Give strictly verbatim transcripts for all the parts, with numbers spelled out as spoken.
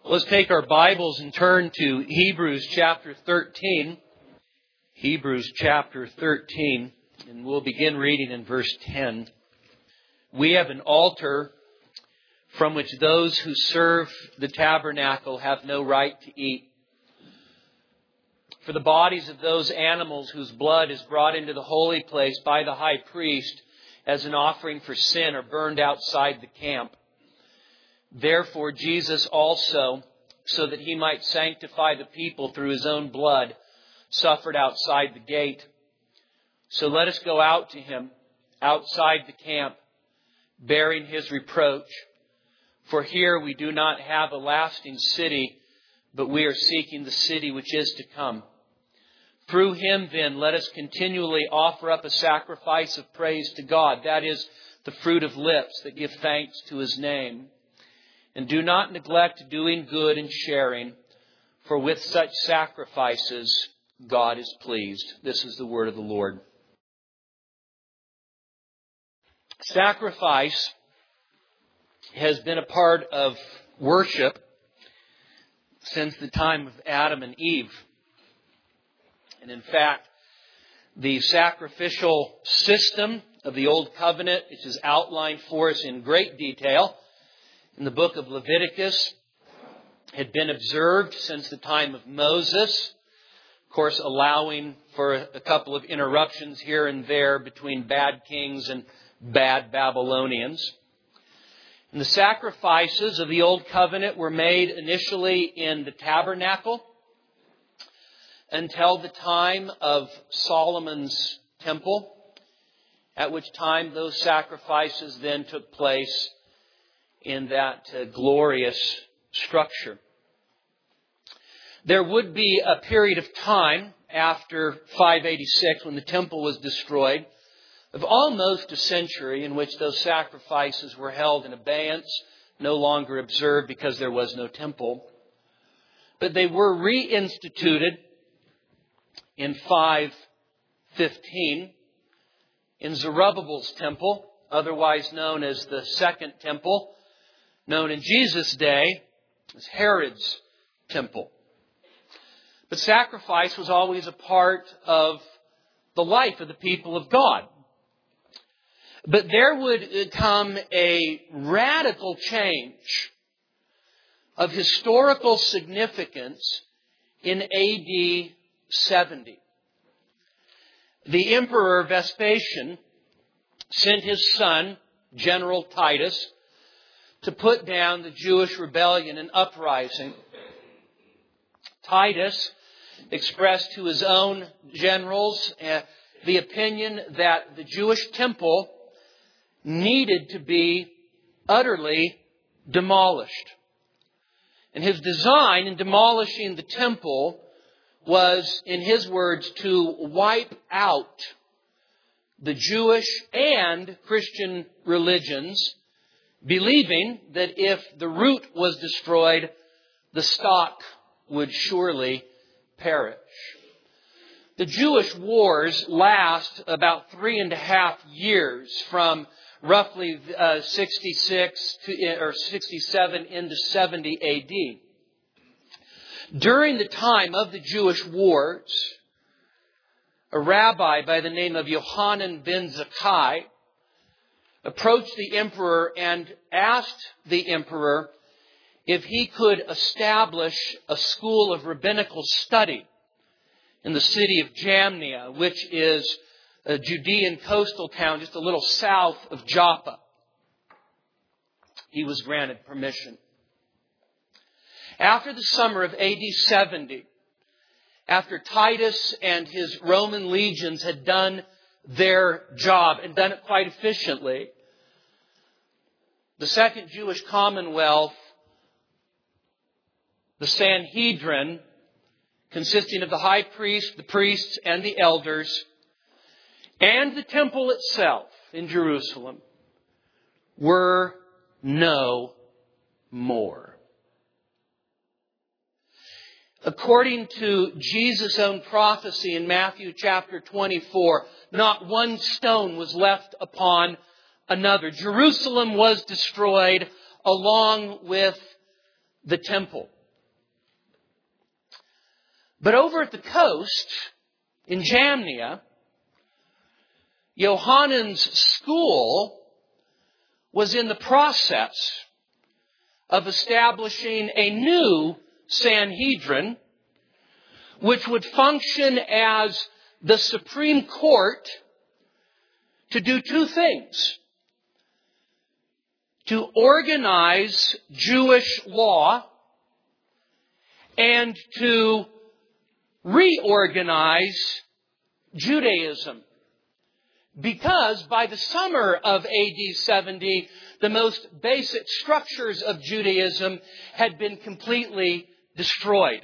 Let's take our Bibles and turn to Hebrews chapter thirteen. Hebrews chapter thirteen, and we'll begin reading in verse ten. We have an altar from which those who serve the tabernacle have no right to eat. For the bodies of those animals whose blood is brought into the holy place by the high priest as an offering for sin are burned outside the camp. Therefore, Jesus also, so that he might sanctify the people through his own blood, suffered outside the gate. So let us go out to him, outside the camp, bearing his reproach. For here we do not have a lasting city, but we are seeking the city which is to come. Through him, then, let us continually offer up a sacrifice of praise to God, that is, the fruit of lips that give thanks to his name. And do not neglect doing good and sharing, for with such sacrifices God is pleased. This is the word of the Lord. Sacrifice has been a part of worship since the time of Adam and Eve. And in fact, the sacrificial system of the Old Covenant, which is outlined for us in great detail in the book of Leviticus, had been observed since the time of Moses. Of course, allowing for a couple of interruptions here and there between bad kings and bad Babylonians. And the sacrifices of the Old Covenant were made initially in the tabernacle until the time of Solomon's temple, at which time those sacrifices then took place in that uh, glorious structure. There would be a period of time after five eighty-six, when the temple was destroyed, of almost a century in which those sacrifices were held in abeyance, no longer observed because there was no temple. But they were reinstituted in five fifteen in Zerubbabel's temple, otherwise known as the Second Temple, known in Jesus' day as Herod's temple. But sacrifice was always a part of the life of the people of God. But there would come a radical change of historical significance in A D seventy. The Emperor Vespasian sent his son, General Titus, to put down the Jewish rebellion and uprising. Titus expressed to his own generals uh, the opinion that the Jewish temple needed to be utterly demolished. And his design in demolishing the temple was, in his words, to wipe out the Jewish and Christian religions, believing that if the root was destroyed, the stock would surely perish. The Jewish wars last about three and a half years, from roughly uh, sixty-six to, or sixty-seven into seventy A D. During the time of the Jewish wars, a rabbi by the name of Yohanan ben Zakkai approached the emperor and asked the emperor if he could establish a school of rabbinical study in the city of Jamnia, which is a Judean coastal town just a little south of Joppa. He was granted permission. After the summer of A D seventy, after Titus and his Roman legions had done their job and done it quite efficiently, the Second Jewish Commonwealth, the Sanhedrin, consisting of the high priest, the priests, and the elders, and the temple itself in Jerusalem, were no more. According to Jesus' own prophecy in Matthew chapter twenty-four, not one stone was left upon another. Jerusalem was destroyed along with the temple. But over at the coast, in Jamnia, Yohanan's school was in the process of establishing a new Sanhedrin, which would function as the Supreme Court to do two things: to organize Jewish law and to reorganize Judaism. Because by the summer of A D seventy, the most basic structures of Judaism had been completely destroyed.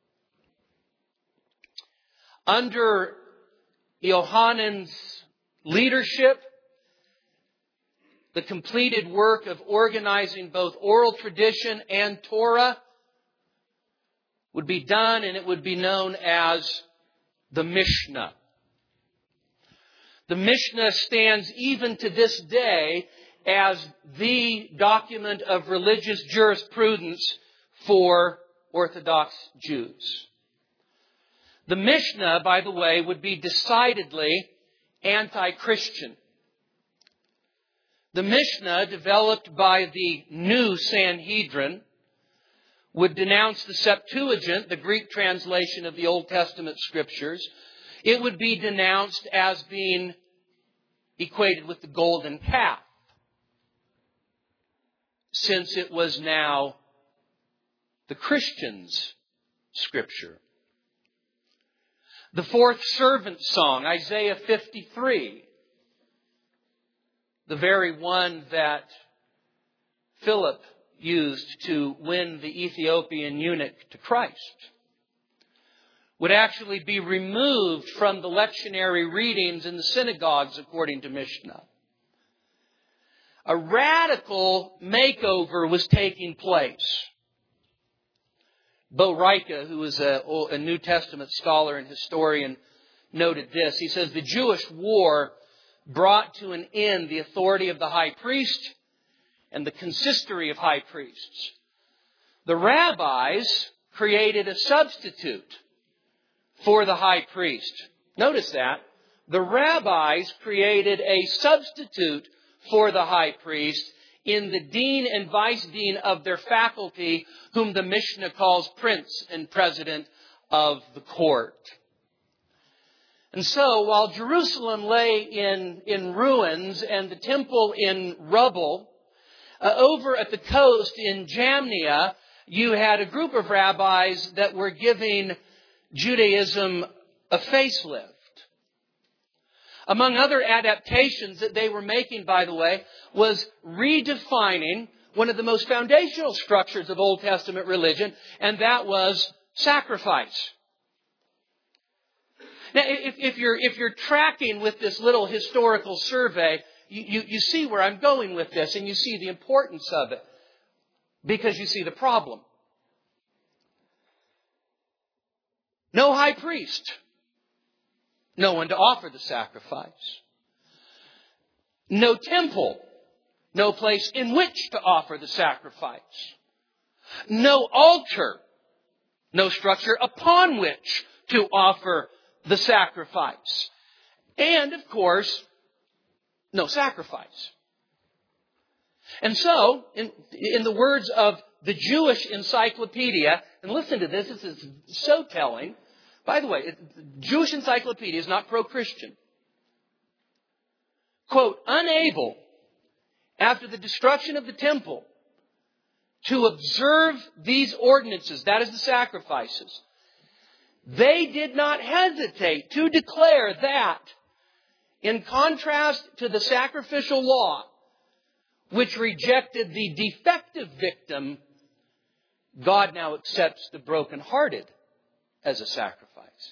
Under Yohanan's leadership, the completed work of organizing both oral tradition and Torah would be done, and it would be known as the Mishnah. The Mishnah stands even to this day as the document of religious jurisprudence for Orthodox Jews. The Mishnah, by the way, would be decidedly anti-Christian. The Mishnah, developed by the new Sanhedrin, would denounce the Septuagint, the Greek translation of the Old Testament Scriptures. It would be denounced as being equated with the golden calf, since it was now the Christians' Scripture. The fourth servant song, Isaiah fifty-three, the very one that Philip used to win the Ethiopian eunuch to Christ, would actually be removed from the lectionary readings in the synagogues, according to Mishnah. A radical makeover was taking place. Bo Rika, who is a, a New Testament scholar and historian, noted this. He says, the Jewish war brought to an end the authority of the high priest and the consistory of high priests. The rabbis created a substitute for the high priest. Notice that. The rabbis created a substitute for the high priest in the dean and vice dean of their faculty, whom the Mishnah calls prince and president of the court. And so, while Jerusalem lay in, in ruins and the temple in rubble, uh, over at the coast in Jamnia, you had a group of rabbis that were giving Judaism a facelift. Among other adaptations that they were making, by the way, was redefining one of the most foundational structures of Old Testament religion, and that was sacrifice. Now, if, if you're if you're tracking with this little historical survey, you, you, you see where I'm going with this, and you see the importance of it, because you see the problem. No high priest. No one to offer the sacrifice. No temple. No place in which to offer the sacrifice. No altar. No structure upon which to offer the sacrifice. And, of course, no sacrifice. And so, in, in the words of the Jewish Encyclopedia, and listen to this, this is so telling. By the way, Jewish Encyclopedia is not pro-Christian. Quote, unable, after the destruction of the temple, to observe these ordinances, that is the sacrifices, they did not hesitate to declare that, in contrast to the sacrificial law, which rejected the defective victim, God now accepts the brokenhearted as a sacrifice.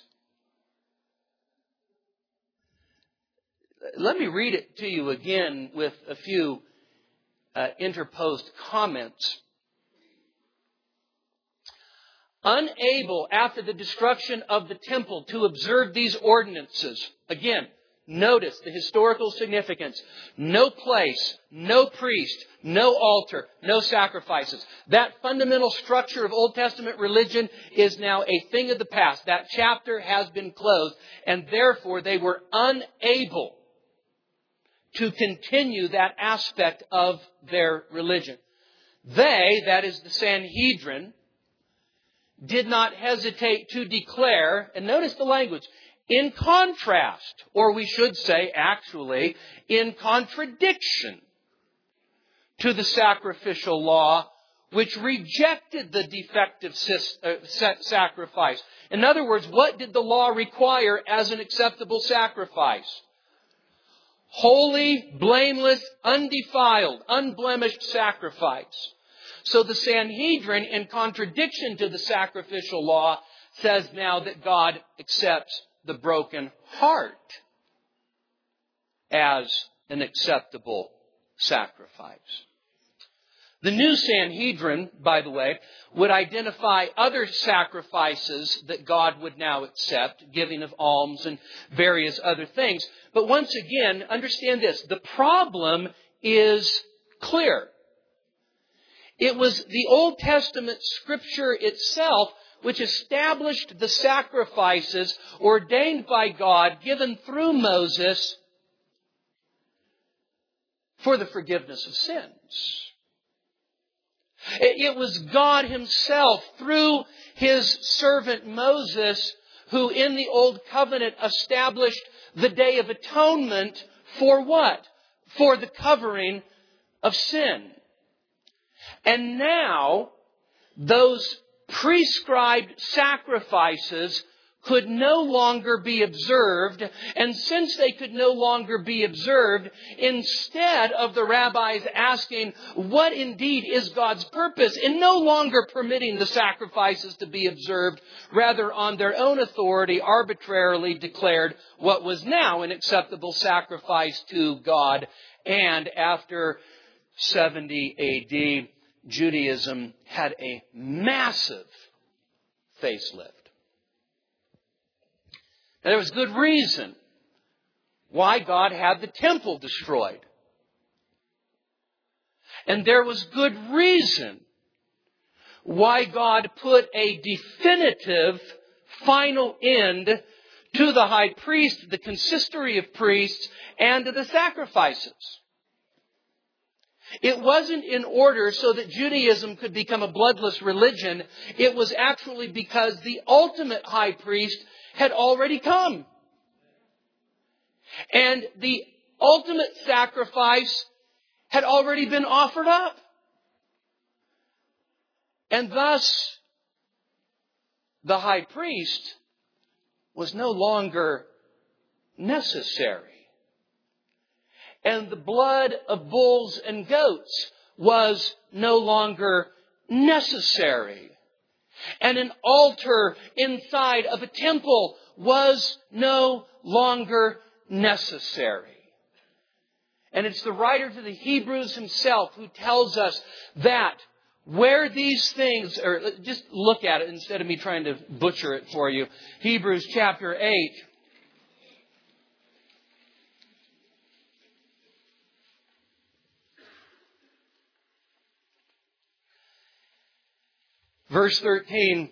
Let me read it to you again with a few uh, interposed comments. Unable, after the destruction of the temple, to observe these ordinances. Again, Notice the historical significance. No place, no priest, no altar, no sacrifices. That fundamental structure of Old Testament religion is now a thing of the past. That chapter has been closed, and therefore they were unable to continue that aspect of their religion. They, that is the Sanhedrin, did not hesitate to declare, and notice the language, in contrast, or we should say actually, in contradiction to the sacrificial law, which rejected the defective sacrifice. In other words, what did the law require as an acceptable sacrifice? Holy, blameless, undefiled, unblemished sacrifice. So the Sanhedrin, in contradiction to the sacrificial law, says now that God accepts the broken heart as an acceptable sacrifice. The new Sanhedrin, by the way, would identify other sacrifices that God would now accept, giving of alms and various other things. But once again, understand this, the problem is clear. It was the Old Testament Scripture itself which established the sacrifices ordained by God, given through Moses, for the forgiveness of sins. It was God Himself, through His servant Moses, who in the Old Covenant established the Day of Atonement for what? For the covering of sin. And now, those prescribed sacrifices could no longer be observed. And since they could no longer be observed, instead of the rabbis asking what indeed is God's purpose in no longer permitting the sacrifices to be observed, rather on their own authority arbitrarily declared what was now an acceptable sacrifice to God. And after seventy A D, Judaism had a massive facelift. Now, there was good reason why God had the temple destroyed. And there was good reason why God put a definitive final end to the high priest, the consistory of priests, and to the sacrifices. It wasn't in order so that Judaism could become a bloodless religion. It was actually because the ultimate high priest had already come. And the ultimate sacrifice had already been offered up. And thus, the high priest was no longer necessary. And the blood of bulls and goats was no longer necessary. And an altar inside of a temple was no longer necessary. And it's the writer to the Hebrews himself who tells us that where these things, or just look at it instead of me trying to butcher it for you. Hebrews chapter eight. Verse thirteen,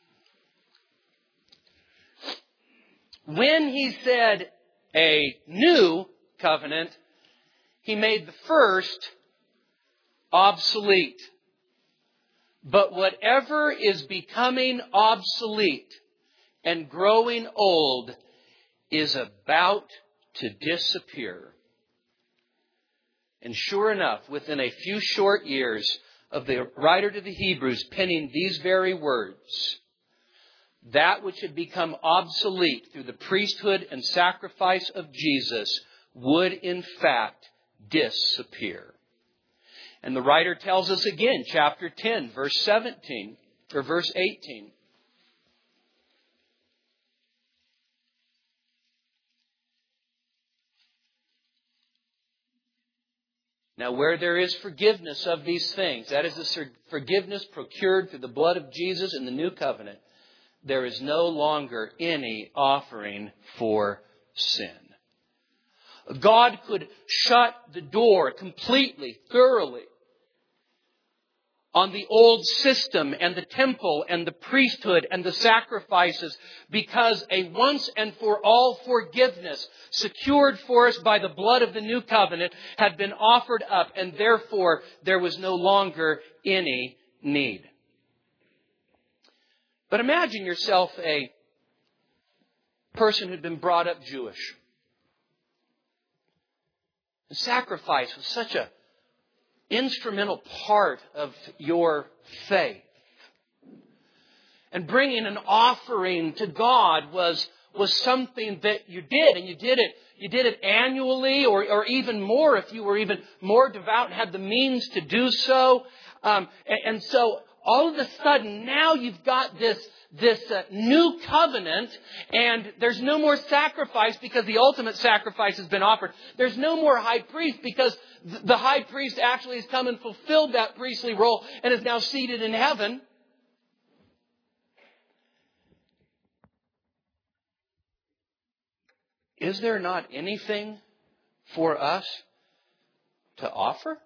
when he said a new covenant, he made the first obsolete. But whatever is becoming obsolete and growing old is about to disappear. And sure enough, within a few short years of the writer to the Hebrews penning these very words, that which had become obsolete through the priesthood and sacrifice of Jesus would in fact disappear. And the writer tells us again, chapter ten, verse seventeen, or verse eighteen. Now, where there is forgiveness of these things, that is the forgiveness procured through the blood of Jesus in the new covenant, there is no longer any offering for sin. God could shut the door completely, thoroughly on the old system and the temple and the priesthood and the sacrifices, because a once and for all forgiveness secured for us by the blood of the new covenant had been offered up, and therefore there was no longer any need. But imagine yourself a person who'd been brought up Jewish. The sacrifice was such a instrumental part of your faith. And bringing an offering to God was, was something that you did. And you did it, you did it annually, or, or even more if you were even more devout and had the means to do so. Um, and, and so all of a sudden, now you've got this, this uh, new covenant, and there's no more sacrifice because the ultimate sacrifice has been offered. There's no more high priest because th- the high priest actually has come and fulfilled that priestly role and is now seated in heaven. Is there not anything for us to offer?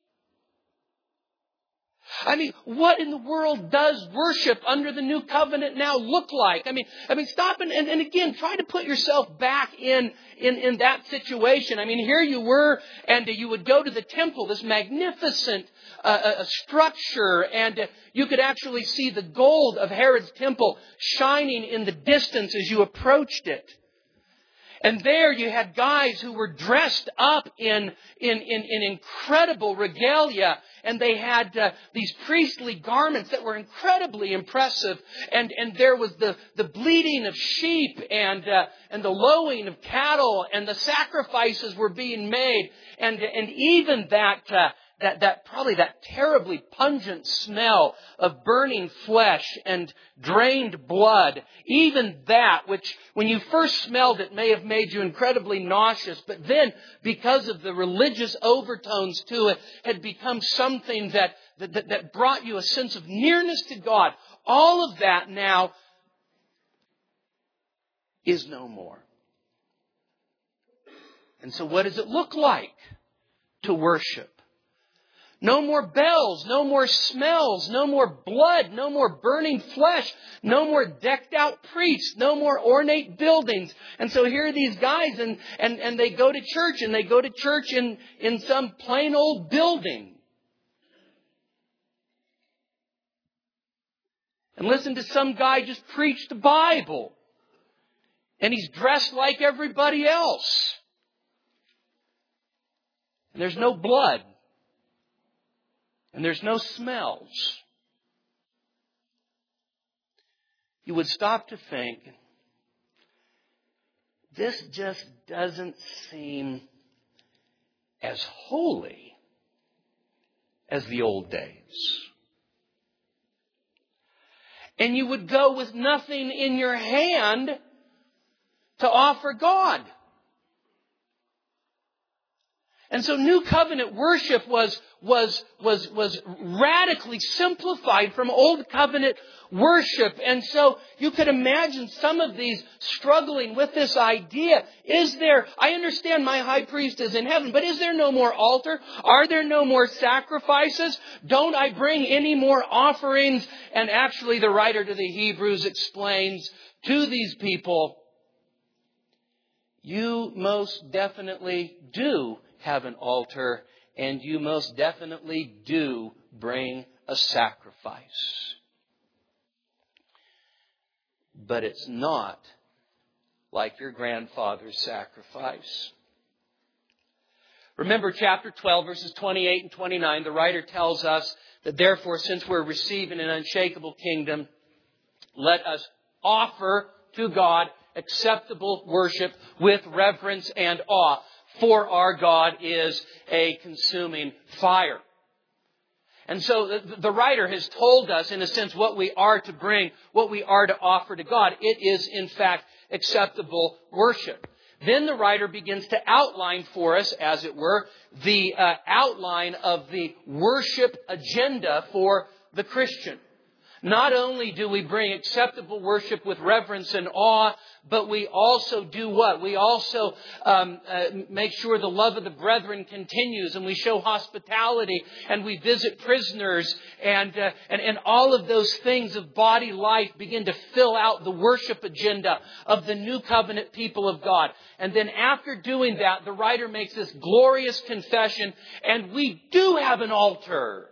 I mean, what in the world does worship under the new covenant now look like? I mean, I mean, stop and, and, and again, try to put yourself back in, in, in that situation. I mean, here you were, and you would go to the temple, this magnificent uh, uh, structure, and uh, you could actually see the gold of Herod's temple shining in the distance as you approached it. And there you had guys who were dressed up in, in, in, in incredible regalia. And they had uh, these priestly garments that were incredibly impressive. And, and there was the, the bleating of sheep and, uh, and the lowing of cattle. And the sacrifices were being made. And, and even that... Uh, That, that probably that terribly pungent smell of burning flesh and drained blood, even that, which when you first smelled it may have made you incredibly nauseous, but then because of the religious overtones to it, had become something that, that, that brought you a sense of nearness to God. All of that now is no more. And so what does it look like to worship? No more bells, no more smells, no more blood, no more burning flesh, no more decked out priests, no more ornate buildings. And so here are these guys and, and, and they go to church and they go to church in, in some plain old building. And listen to some guy just preach the Bible. And he's dressed like everybody else. And there's no blood. And there's no smells. You would stop to think, this just doesn't seem as holy as the old days. And you would go with nothing in your hand to offer God. And so New Covenant worship was, was, was, was radically simplified from Old Covenant worship. And so you could imagine some of these struggling with this idea. Is there, I understand my high priest is in heaven, but is there no more altar? Are there no more sacrifices? Don't I bring any more offerings? And actually the writer to the Hebrews explains to these people, you most definitely do have an altar, and you most definitely do bring a sacrifice. But it's not like your grandfather's sacrifice. Remember chapter twelve, verses twenty-eight and twenty-nine. The writer tells us that therefore, since we're receiving an unshakable kingdom, let us offer to God acceptable worship with reverence and awe. For our God is a consuming fire. And so the, the writer has told us, in a sense, what we are to bring, what we are to offer to God. It is, in fact, acceptable worship. Then the writer begins to outline for us, as it were, the uh, outline of the worship agenda for the Christian. Not only do we bring acceptable worship with reverence and awe, but we also do what? We also um, uh, make sure the love of the brethren continues, and we show hospitality, and we visit prisoners, and, uh, and, and all of those things of body life begin to fill out the worship agenda of the new covenant people of God. And then after doing that, the writer makes this glorious confession, and we do have an altar.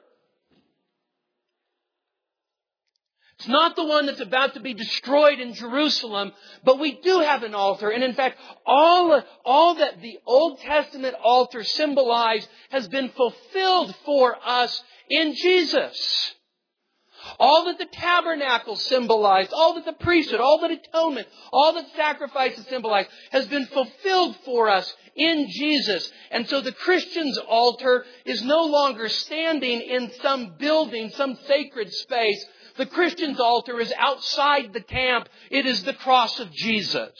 It's not the one that's about to be destroyed in Jerusalem, but we do have an altar. And in fact, all, all that the Old Testament altar symbolized has been fulfilled for us in Jesus. All that the tabernacle symbolized, all that the priesthood, all that atonement, all that sacrifices symbolized has been fulfilled for us in Jesus. And so the Christian's altar is no longer standing in some building, some sacred space. The Christian's altar is outside the camp. It is the cross of Jesus.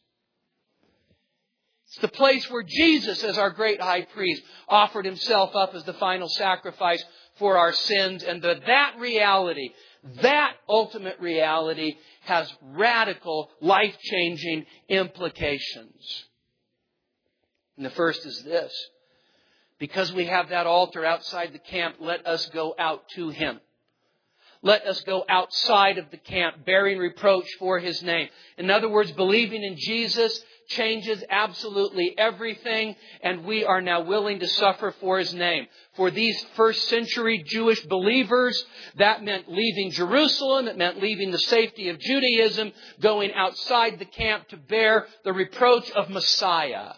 It's the place where Jesus, as our great high priest, offered himself up as the final sacrifice for our sins. And that, that reality, that ultimate reality, has radical, life-changing implications. And the first is this. Because we have that altar outside the camp, let us go out to Him. Let us go outside of the camp, bearing reproach for His name. In other words, believing in Jesus changes absolutely everything, and we are now willing to suffer for His name. For these first century Jewish believers, that meant leaving Jerusalem, it meant leaving the safety of Judaism, going outside the camp to bear the reproach of Messiah.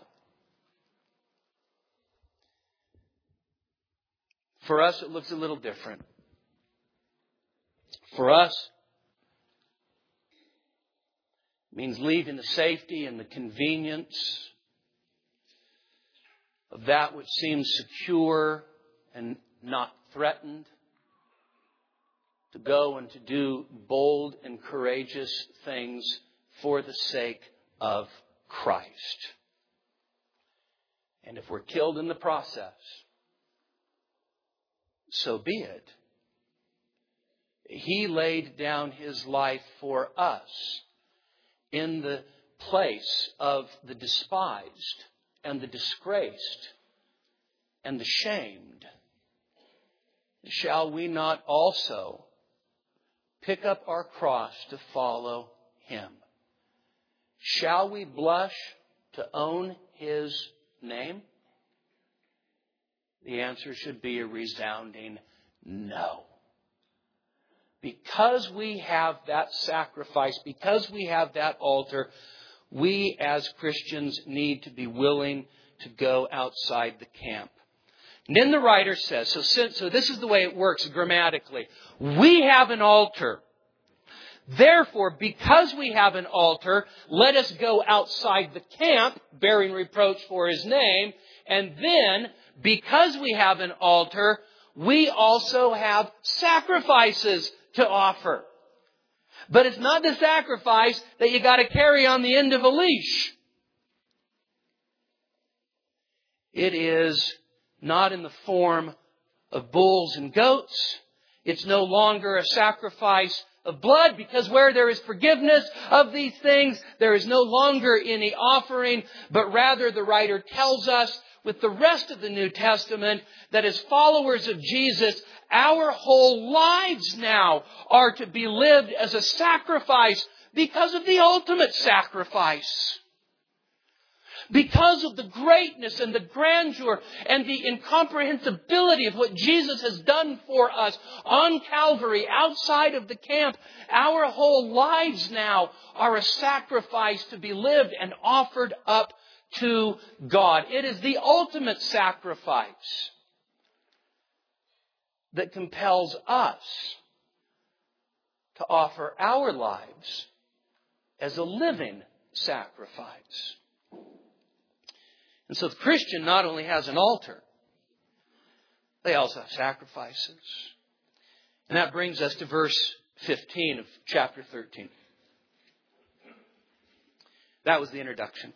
For us, it looks a little different. For us, it means leaving the safety and the convenience of that which seems secure and not threatened, to go and to do bold and courageous things for the sake of Christ. And if we're killed in the process, so be it. He laid down His life for us in the place of the despised and the disgraced and the shamed. Shall we not also pick up our cross to follow Him? Shall we blush to own His name? The answer should be a resounding no. Because we have that sacrifice, because we have that altar, we as Christians need to be willing to go outside the camp. And then the writer says, so, so this is the way it works grammatically. We have an altar. Therefore, because we have an altar, let us go outside the camp, bearing reproach for His name. And then, because we have an altar, we also have sacrifices to offer. But it's not the sacrifice that you got to carry on the end of a leash. It is not in the form of bulls and goats. It's no longer a sacrifice of blood, because where there is forgiveness of these things, there is no longer any offering, but rather the writer tells us with the rest of the New Testament that as followers of Jesus, our whole lives now are to be lived as a sacrifice because of the ultimate sacrifice. Because of the greatness and the grandeur and the incomprehensibility of what Jesus has done for us on Calvary, outside of the camp, our whole lives now are a sacrifice to be lived and offered up to God. It is the ultimate sacrifice that compels us to offer our lives as a living sacrifice. And so the Christian not only has an altar, they also have sacrifices. And that brings us to verse fifteen of chapter thirteen. That was the introduction.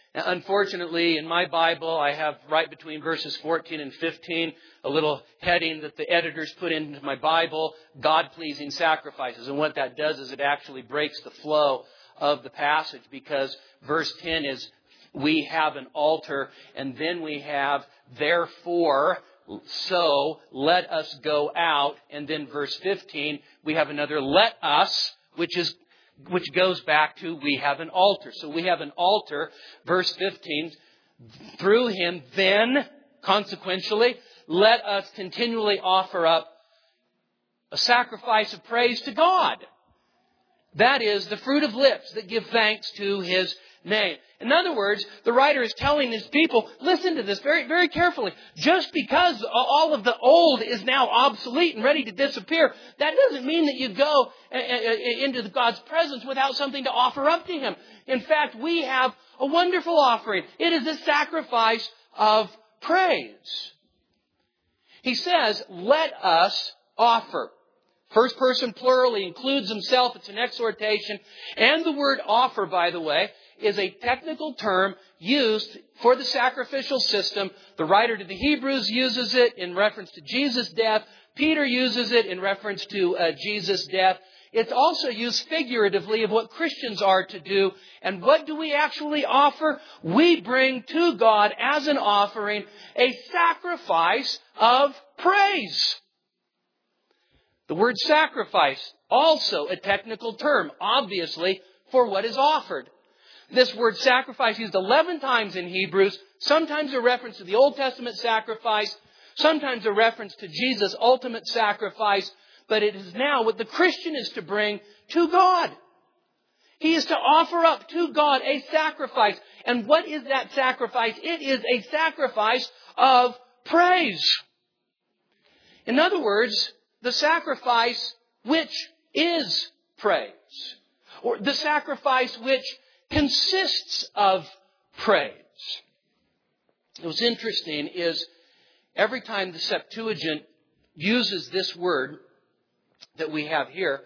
Unfortunately, in my Bible, I have right between verses fourteen and fifteen a little heading that the editors put into my Bible, God-pleasing sacrifices. And what that does is it actually breaks the flow of the passage, because verse ten is, we have an altar, and then we have, therefore, so let us go out. And then verse fifteen, we have another let us, which is which goes back to we have an altar. So we have an altar, verse fifteen, through him, then, consequentially, let us continually offer up a sacrifice of praise to God. That is the fruit of lips that give thanks to his name. In other words, the writer is telling his people, listen to this very, very carefully. Just because all of the old is now obsolete and ready to disappear, that doesn't mean that you go into God's presence without something to offer up to him. In fact, we have a wonderful offering. It is a sacrifice of praise. He says, let us offer. First person plural, he includes himself. It's an exhortation. And the word offer, by the way, is a technical term used for the sacrificial system. The writer to the Hebrews uses it in reference to Jesus' death. Peter uses it in reference to uh, Jesus' death. It's also used figuratively of what Christians are to do. And what do we actually offer? We bring to God as an offering a sacrifice of praise. The word sacrifice, also a technical term, obviously, for what is offered. This word sacrifice used eleven times in Hebrews, sometimes a reference to the Old Testament sacrifice, sometimes a reference to Jesus' ultimate sacrifice, but it is now what the Christian is to bring to God. He is to offer up to God a sacrifice. And what is that sacrifice? It is a sacrifice of praise. In other words, the sacrifice which is praise, or the sacrifice which consists of praise. What's interesting is every time the Septuagint uses this word that we have here,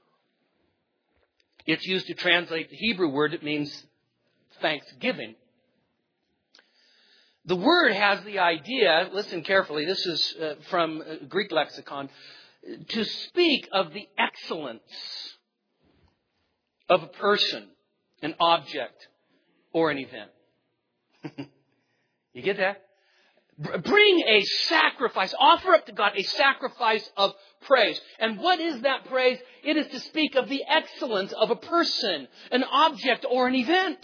it's used to translate the Hebrew word that means thanksgiving. The word has the idea, listen carefully, this is uh, from a Greek lexicon, to speak of the excellence of a person, an object, or an event. You get that? Bring a sacrifice. Offer up to God a sacrifice of praise. And what is that praise? It is to speak of the excellence of a person, an object, or an event.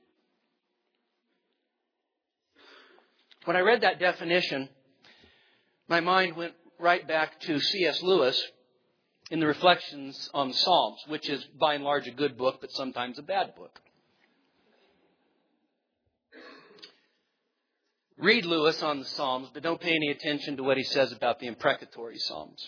When I read that definition, my mind went right back to C S Lewis in the Reflections on the Psalms, which is by and large a good book, but sometimes a bad book. Read Lewis on the Psalms, but don't pay any attention to what he says about the imprecatory Psalms.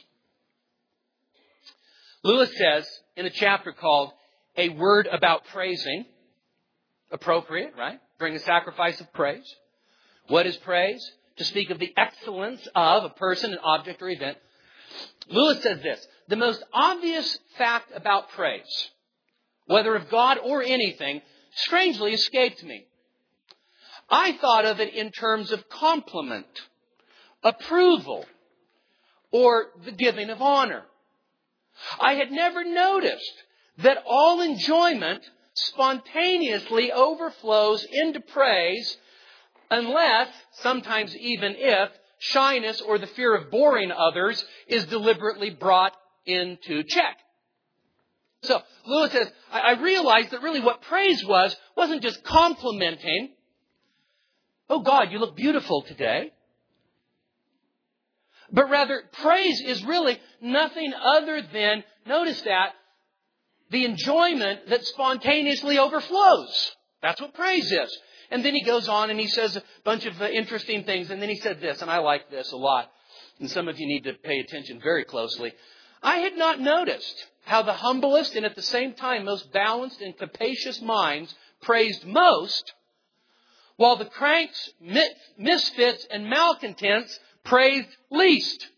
Lewis says in a chapter called A Word About Praising, appropriate, right? Bring a sacrifice of praise. What is praise? To speak of the excellence of a person, an object, or event. Lewis says this: the most obvious fact about praise, whether of God or anything, strangely escaped me. I thought of it in terms of compliment, approval, or the giving of honor. I had never noticed that all enjoyment spontaneously overflows into praise unless, sometimes even if, shyness or the fear of boring others is deliberately brought into check. So, Lewis says, I realized that really what praise was, wasn't just complimenting. Oh God, you look beautiful today. But rather, praise is really nothing other than, notice that, the enjoyment that spontaneously overflows. That's what praise is. And then he goes on and he says a bunch of uh, interesting things. And then he said this, and I like this a lot. And some of you need to pay attention very closely. I had not noticed how the humblest and at the same time most balanced and capacious minds praised most, while the cranks, misfits, and malcontents praised least.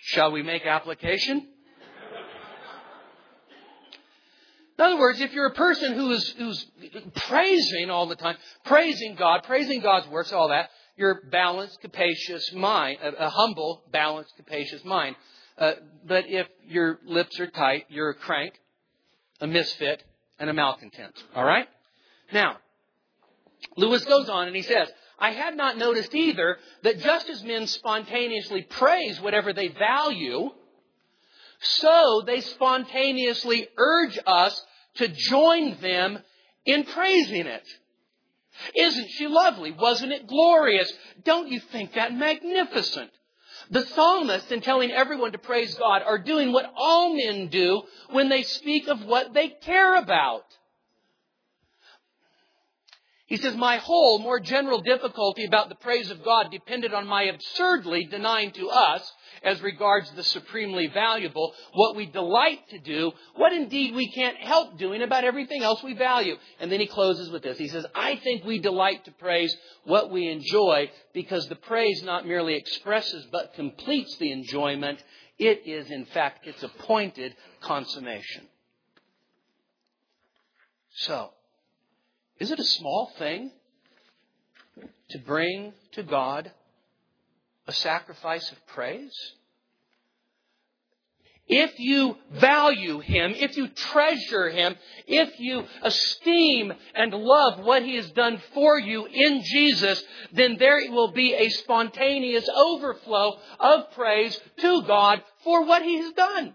Shall we make application? In other words, if you're a person who is who's praising all the time, praising God, praising God's works, all that, you're a balanced, capacious mind, a, a humble, balanced, capacious mind. Uh, but if your lips are tight, you're a crank, a misfit, and a malcontent. All right? Now, Lewis goes on and he says, I had not noticed either that just as men spontaneously praise whatever they value, so they spontaneously urge us to join them in praising it. Isn't she lovely? Wasn't it glorious? Don't you think that magnificent? The psalmists, in telling everyone to praise God, are doing what all men do when they speak of what they care about. He says, my whole, more general difficulty about the praise of God depended on my absurdly denying to us, as regards the supremely valuable, what we delight to do, what indeed we can't help doing about everything else we value. And then he closes with this. He says, I think we delight to praise what we enjoy because the praise not merely expresses but completes the enjoyment. It is, in fact, its appointed consummation. So, is it a small thing to bring to God a sacrifice of praise? If you value Him, if you treasure Him, if you esteem and love what He has done for you in Jesus, then there will be a spontaneous overflow of praise to God for what He has done.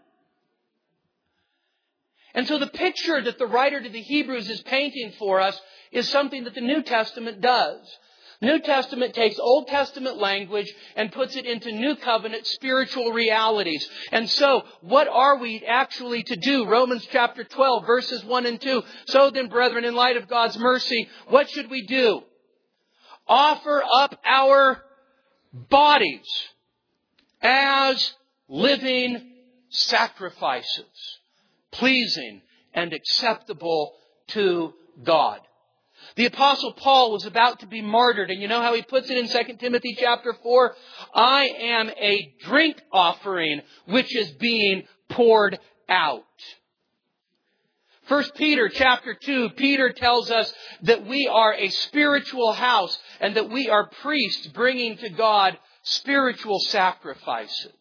And so the picture that the writer to the Hebrews is painting for us is something that the New Testament does. New Testament takes Old Testament language and puts it into New Covenant spiritual realities. And so, what are we actually to do? Romans chapter twelve, verses one and two. So then, brethren, in light of God's mercy, what should we do? Offer up our bodies as living sacrifices, pleasing and acceptable to God. The Apostle Paul was about to be martyred, and you know how he puts it in Second Timothy chapter four? I am a drink offering which is being poured out. First Peter chapter two, Peter tells us that we are a spiritual house and that we are priests bringing to God spiritual sacrifices.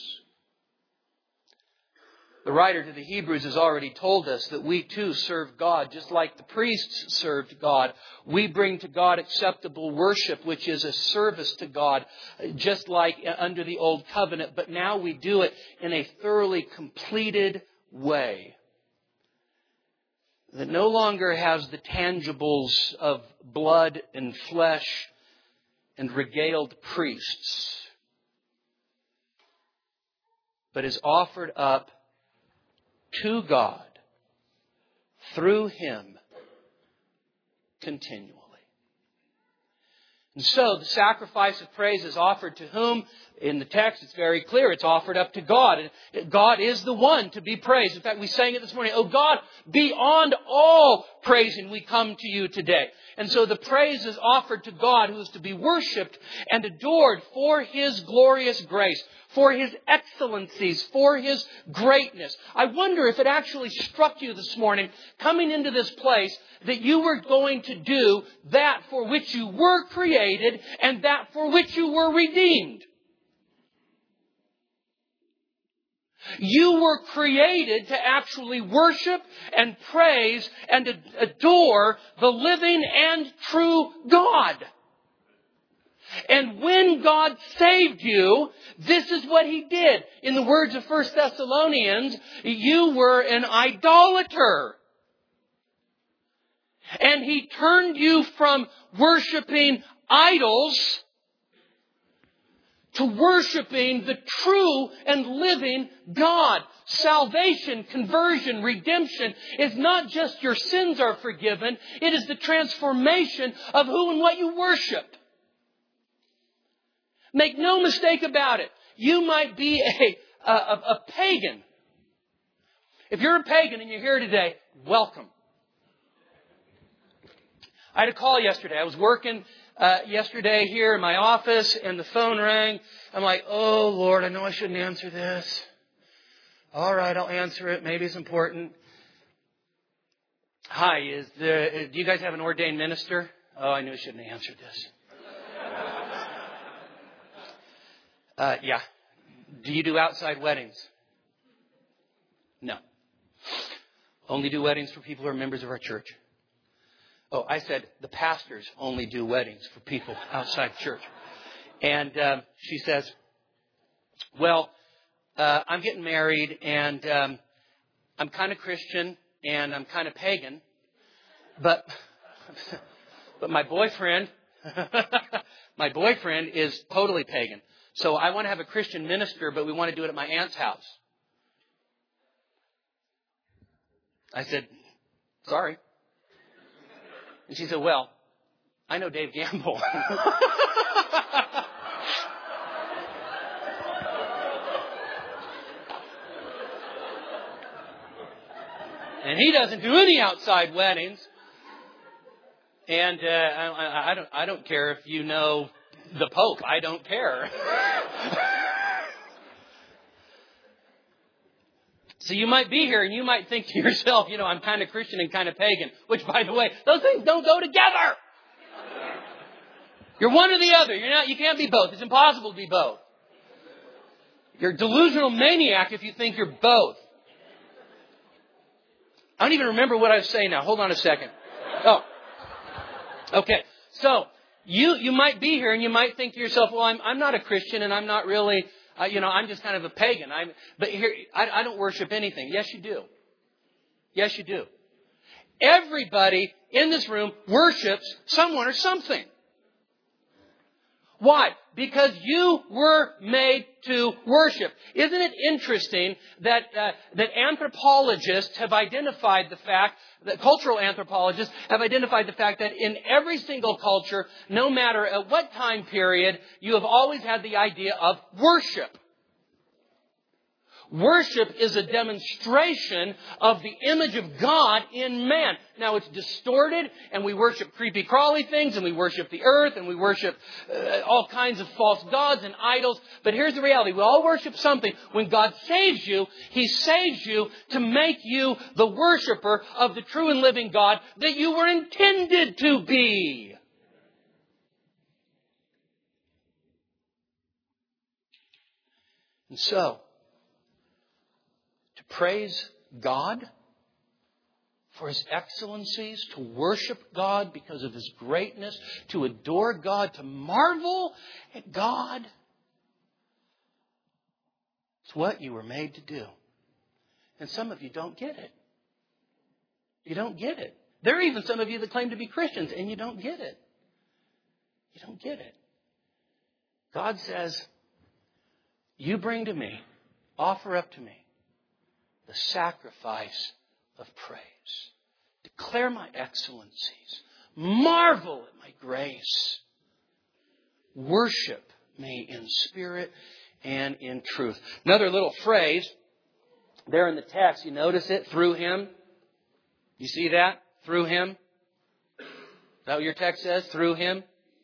The writer to the Hebrews has already told us that we too serve God just like the priests served God. We bring to God acceptable worship, which is a service to God, just like under the Old Covenant. But now we do it in a thoroughly completed way that no longer has the tangibles of blood and flesh and regaled priests, but is offered up to God through Him continually. And so the sacrifice of praise is offered to whom? In the text, it's very clear. It's offered up to God. And God is the one to be praised. In fact, we sang it this morning. Oh God, beyond all praising, we come to you today. And so the praise is offered to God, who is to be worshipped and adored for His glorious grace, for His excellencies, for His greatness. I wonder if it actually struck you this morning, coming into this place, that you were going to do that for which you were created and that for which you were redeemed. You were created to actually worship and praise and adore the living and true God. And when God saved you, this is what He did. In the words of First Thessalonians, you were an idolater. And He turned you from worshiping idols to worshiping the true and living God. Salvation, conversion, redemption is not just your sins are forgiven. It is the transformation of who and what you worship. Make no mistake about it. You might be a, a, a pagan. If you're a pagan and you're here today, welcome. I had a call yesterday. I was working uh, yesterday here in my office, and the phone rang. I'm like, oh, Lord, I know I shouldn't answer this. All right, I'll answer it. Maybe it's important. Hi, is the, do you guys have an ordained minister? Oh, I knew I shouldn't have answered this. Uh, yeah. Do you do outside weddings? No. Only do weddings for people who are members of our church. Oh, I said the pastors only do weddings for people outside church. And um, she says, well, uh, I'm getting married, and um, I'm kind of Christian, and I'm kind of pagan, but but my boyfriend, my boyfriend is totally pagan. So I want to have a Christian minister, but we want to do it at my aunt's house. I said, sorry. And she said, well, I know Dave Gamble. And he doesn't do any outside weddings. And uh, I, I don't I don't care if you know the Pope. I don't care. So you might be here and you might think to yourself, you know, I'm kind of Christian and kind of pagan. Which, by the way, those things don't go together. You're one or the other. You're not. You can't be both. It's impossible to be both. You're a delusional maniac if you think you're both. I don't even remember what I was saying now. Hold on a second. Oh. Okay. So you you might be here and you might think to yourself, well, I'm I'm not a Christian and I'm not really, uh, you know, I'm just kind of a pagan. I'm but here I, I don't worship anything. Yes, you do. Yes, you do. Everybody in this room worships someone or something. Why? Because you were made to worship. Isn't it interesting that uh, that anthropologists have identified the fact, that cultural anthropologists have identified the fact that in every single culture, no matter at what time period, you have always had the idea of worship. Worship is a demonstration of the image of God in man. Now it's distorted and we worship creepy crawly things and we worship the earth and we worship uh, all kinds of false gods and idols. But here's the reality. We all worship something. When God saves you, He saves you to make you the worshiper of the true and living God that you were intended to be. And so, praise God for His excellencies, to worship God because of His greatness, to adore God, to marvel at God. It's what you were made to do. And some of you don't get it. You don't get it. There are even some of you that claim to be Christians and you don't get it. You don't get it. God says, you bring to me, offer up to me, the sacrifice of praise. Declare my excellencies. Marvel at my grace. Worship me in spirit and in truth. Another little phrase there in the text. You notice it? Through Him. You see that? Through Him. Is that what your text says? Through Him.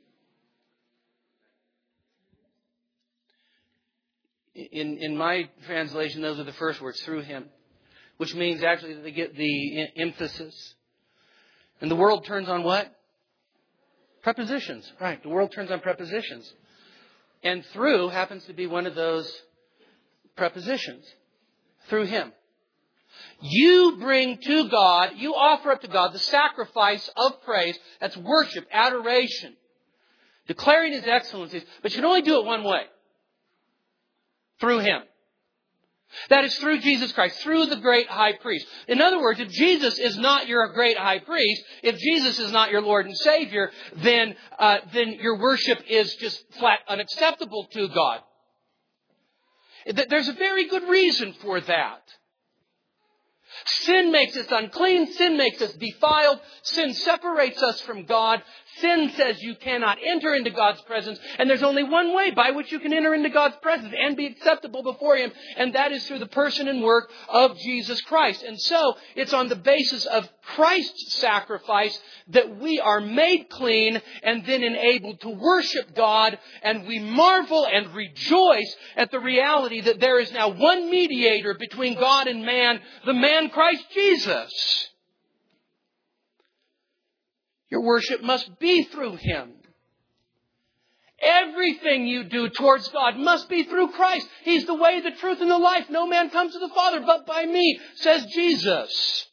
In in my translation, those are the first words, through Him, which means actually that they get the emphasis. And the world turns on what? Prepositions. Right. The world turns on prepositions. And through happens to be one of those prepositions. Through Him. You bring to God, you offer up to God the sacrifice of praise. That's worship, adoration. Declaring His excellencies. But you can only do it one way. Through Him. That is through Jesus Christ, through the great high priest. In other words, if Jesus is not your great high priest, if Jesus is not your Lord and Savior, then uh, then your worship is just flat unacceptable to God. There's a very good reason for that. Sin makes us unclean. Sin makes us defiled. Sin separates us from God. Sin says you cannot enter into God's presence, and there's only one way by which you can enter into God's presence and be acceptable before Him, and that is through the person and work of Jesus Christ. And so, it's on the basis of Christ's sacrifice that we are made clean and then enabled to worship God, and we marvel and rejoice at the reality that there is now one mediator between God and man, the man Christ Jesus. Your worship must be through Him. Everything you do towards God must be through Christ. He's the way, the truth, and the life. No man comes to the Father but by me, says Jesus.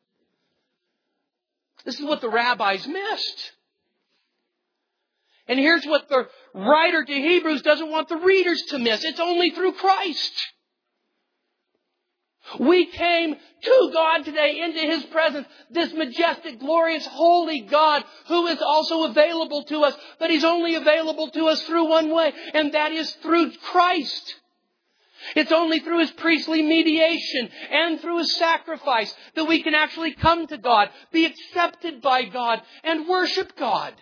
This is what the rabbis missed. And here's what the writer to Hebrews doesn't want the readers to miss. It's only through Christ. We came to God today, into His presence, this majestic, glorious, holy God who is also available to us. But He's only available to us through one way, and that is through Christ. It's only through His priestly mediation and through His sacrifice that we can actually come to God, be accepted by God, and worship God.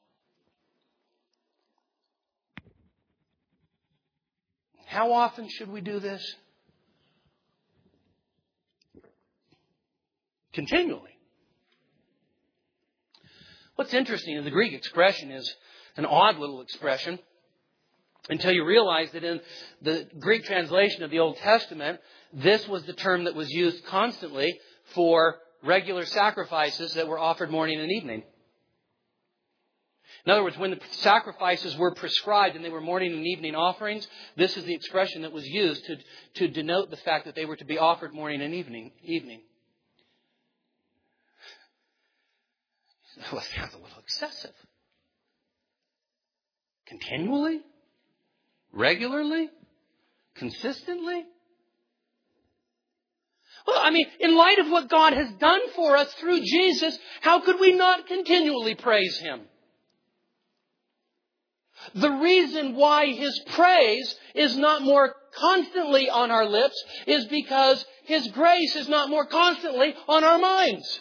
How often should we do this? Continually. What's interesting is the Greek expression is an odd little expression until you realize that in the Greek translation of the Old Testament, this was the term that was used constantly for regular sacrifices that were offered morning and evening. In other words, when the sacrifices were prescribed and they were morning and evening offerings, this is the expression that was used to, to denote the fact that they were to be offered morning and evening. evening. Well, it sounds a little excessive. Continually? Regularly? Consistently? Well, I mean, in light of what God has done for us through Jesus, how could we not continually praise Him? The reason why His praise is not more constantly on our lips is because His grace is not more constantly on our minds.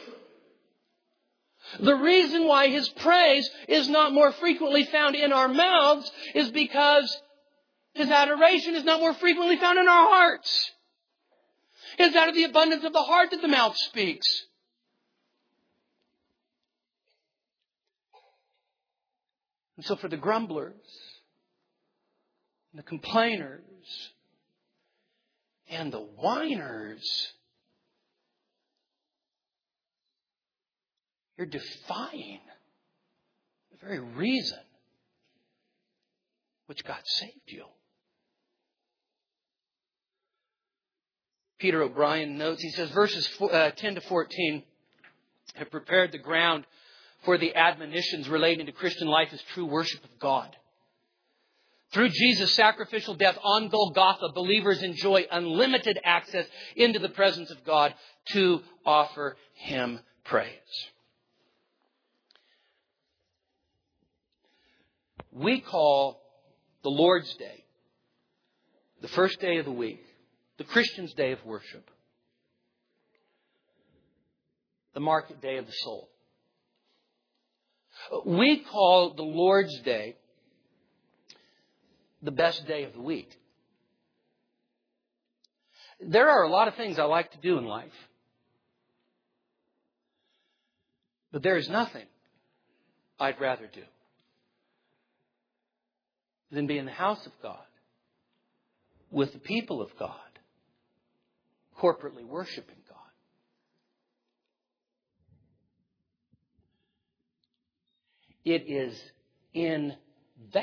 The reason why His praise is not more frequently found in our mouths is because His adoration is not more frequently found in our hearts. It's out of the abundance of the heart that the mouth speaks. And so for the grumblers, and the complainers, and the whiners, you're defying the very reason which God saved you. Peter O'Brien notes, he says, verses ten to fourteen have prepared the ground for the admonitions relating to Christian life as true worship of God. Through Jesus' sacrificial death on Golgotha, believers enjoy unlimited access into the presence of God to offer Him praise. We call the Lord's Day, the first day of the week, the Christian's day of worship, the market day of the soul. We call the Lord's Day the best day of the week. There are a lot of things I like to do in life, but there is nothing I'd rather do than be in the house of God, with the people of God, corporately worshiping God. It is in that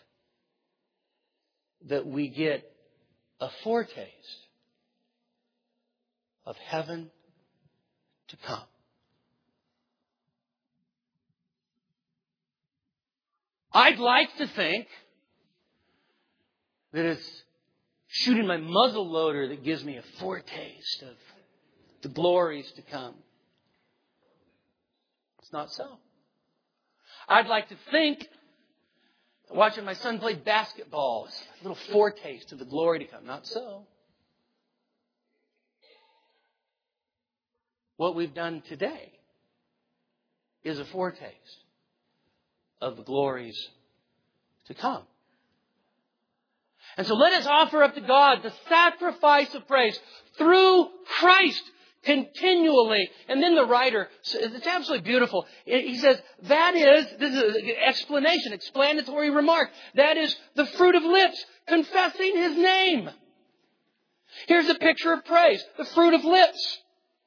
that we get a foretaste of heaven to come. I'd like to think that it's shooting my muzzle loader that gives me a foretaste of the glories to come. It's not so. I'd like to think watching my son play basketball is a little foretaste of the glory to come. Not so. What we've done today is a foretaste of the glories to come. And so let us offer up to God the sacrifice of praise through Christ continually. And then the writer, it's absolutely beautiful. He says, that is, this is an explanation, explanatory remark. That is the fruit of lips, confessing His name. Here's a picture of praise, the fruit of lips.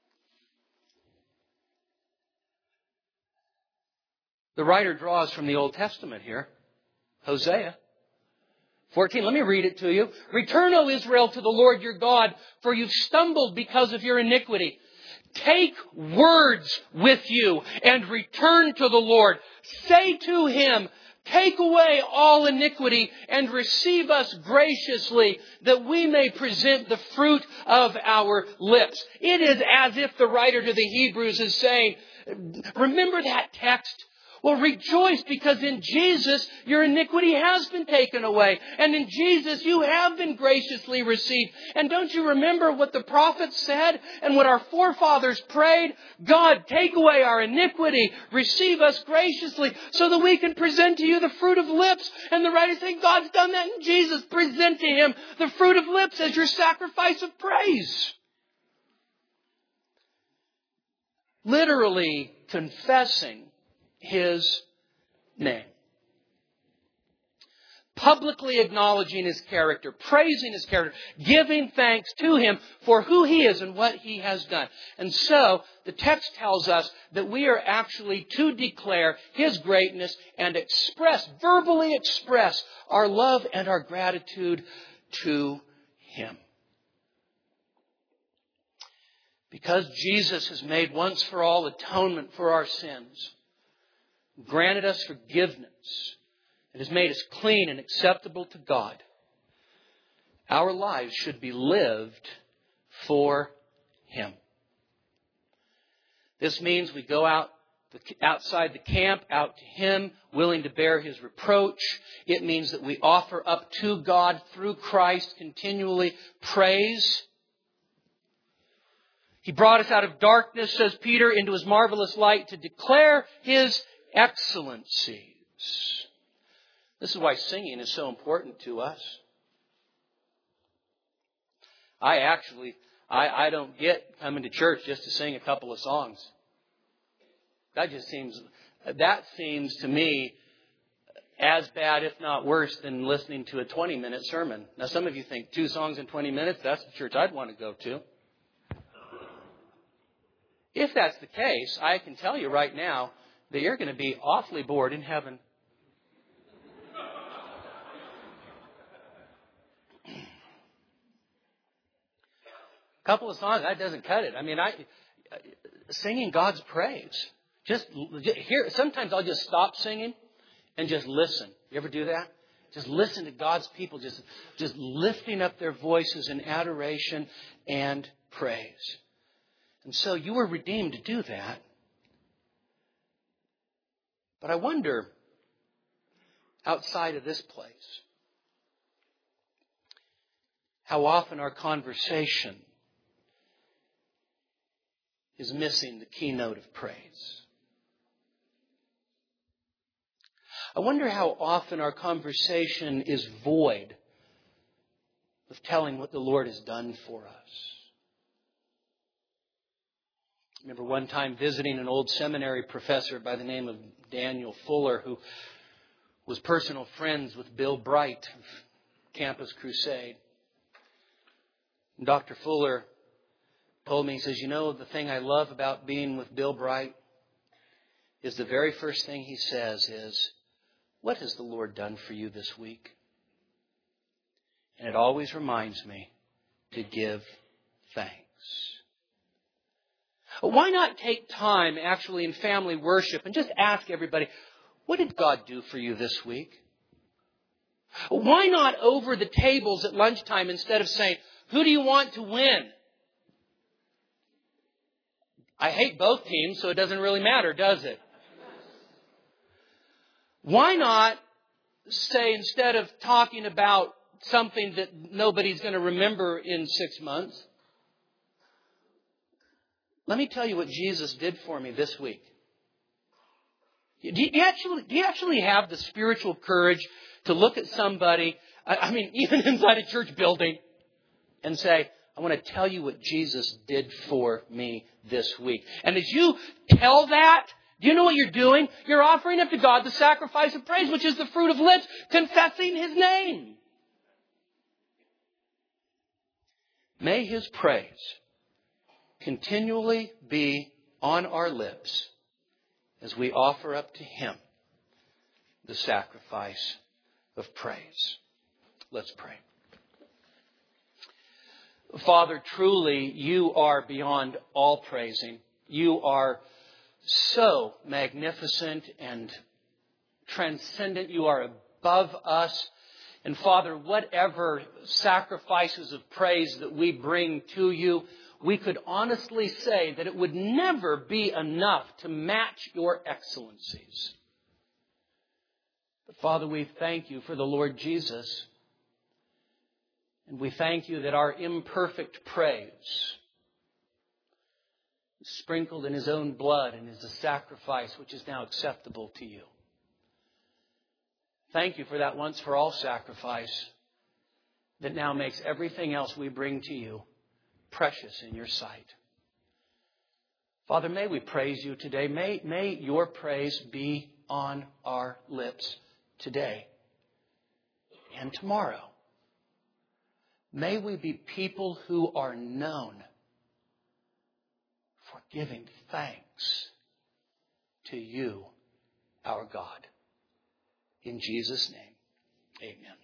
The writer draws from the Old Testament here, Hosea fourteen. Let me read it to you. Return, O Israel, to the Lord your God, for you've stumbled because of your iniquity. Take words with you and return to the Lord. Say to Him, take away all iniquity and receive us graciously, that we may present the fruit of our lips. It is as if the writer to the Hebrews is saying, remember that text? Well, rejoice, because in Jesus your iniquity has been taken away. And in Jesus you have been graciously received. And don't you remember what the prophets said and what our forefathers prayed? God, take away our iniquity. Receive us graciously so that we can present to you the fruit of lips. And the writer saying, God's done that in Jesus. Present to Him the fruit of lips as your sacrifice of praise. Literally confessing His name. Publicly acknowledging His character, praising His character, giving thanks to Him for who He is and what He has done. And so, the text tells us that we are actually to declare His greatness and express, verbally express our love and our gratitude to Him. Because Jesus has made once for all atonement for our sins, granted us forgiveness, and has made us clean and acceptable to God, our lives should be lived for Him. This means we go out outside the camp, out to Him, willing to bear His reproach. It means that we offer up to God through Christ continually praise. He brought us out of darkness, says Peter, into His marvelous light to declare His excellencies. This is why singing is so important to us. I actually, I, I don't get coming to church just to sing a couple of songs. That just seems, that seems to me as bad, if not worse, than listening to a twenty-minute sermon. Now, some of you think two songs in twenty minutes, that's the church I'd want to go to. If that's the case, I can tell you right now that you're going to be awfully bored in heaven. A couple of songs, that doesn't cut it. I mean, I singing God's praise. Just here. Sometimes I'll just stop singing and just listen. You ever do that? Just listen to God's people, just just lifting up their voices in adoration and praise. And so you were redeemed to do that. But I wonder, outside of this place, how often our conversation is missing the keynote of praise. I wonder how often our conversation is void of telling what the Lord has done for us. I remember one time visiting an old seminary professor by the name of Daniel Fuller, who was personal friends with Bill Bright of Campus Crusade. And Doctor Fuller told me, he says, you know, the thing I love about being with Bill Bright is the very first thing he says is, what has the Lord done for you this week? And it always reminds me to give thanks. Why not take time actually in family worship and just ask everybody, what did God do for you this week? Why not over the tables at lunchtime instead of saying, who do you want to win? I hate both teams, so it doesn't really matter, does it? Why not say, instead of talking about something that nobody's going to remember in six months, let me tell you what Jesus did for me this week. Do you, do you actually, do you actually have the spiritual courage to look at somebody, I, I mean, even inside a church building, and say, I want to tell you what Jesus did for me this week. And as you tell that, do you know what you're doing? You're offering up to God the sacrifice of praise, which is the fruit of lips, confessing His name. May His praise continually be on our lips as we offer up to Him the sacrifice of praise. Let's pray. Father, truly, you are beyond all praising. You are so magnificent and transcendent. You are above us. And Father, whatever sacrifices of praise that we bring to you, we could honestly say that it would never be enough to match your excellencies. But Father, we thank you for the Lord Jesus. And we thank you that our imperfect praise is sprinkled in His own blood and is a sacrifice which is now acceptable to you. Thank you for that once for all sacrifice that now makes everything else we bring to you precious in your sight. Father, may we praise you today. May, may your praise be on our lips today and tomorrow. May we be people who are known for giving thanks to you, our God. In Jesus' name, amen.